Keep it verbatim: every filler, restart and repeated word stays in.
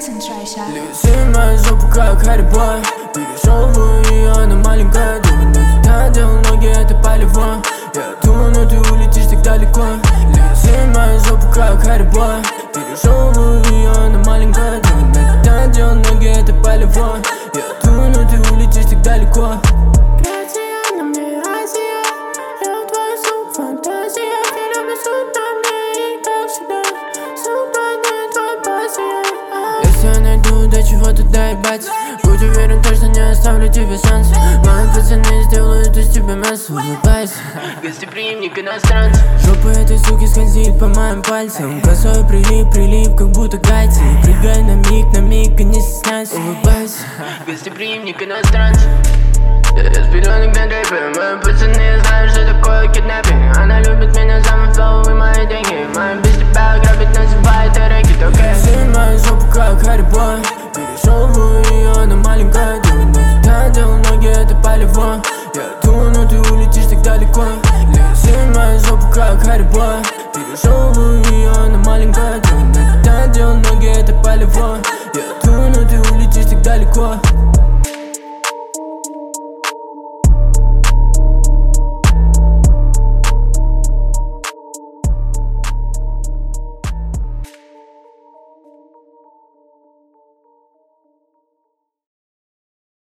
Concentration. Лисы мою жопу как Харибой. Пережевываю ее на маленькое дуло. Туда делал ноги, это полевой. Я думаю, но ты улетишь так далеко. Лисы мою жопу как Харибой. Пережевываю ее на маленькое дуло. Туда делал ноги, это полевой. Я думаю, но ты улетишь так далеко. Грация на мне Азия. Я твой суп, фантазия. Я люблю суп на мне и как всегда. Суп на мне твой пассия. Если я найду до чего-то доебаться, будь уверен, точно не оставлю тебе шанс. Мои пацаны сделают из тебя мясо. Улыбайся, гостеприимник иностранцев. Жопа этой суки скользит по моим пальцам. Косой прилип, прилип, как будто гайцы. Прыгай на миг, на миг и не стесняйся. Улыбайся, гостеприимник иностранцев. Я с пеленок на дрейпе. Мои пацаны знают, что такое киднаппинг. Она любит меня, самый флоу и мои деньги. Мои без тебя грабит, называет рэкет, окей. Сын мою жопу как Харибой. Пережевываю ее на маленькое дуло. Туда делал ноги, это полевой. Я думаю, но ты улетишь так далеко. Сын мою жопу как Харибой. Пережевываю ее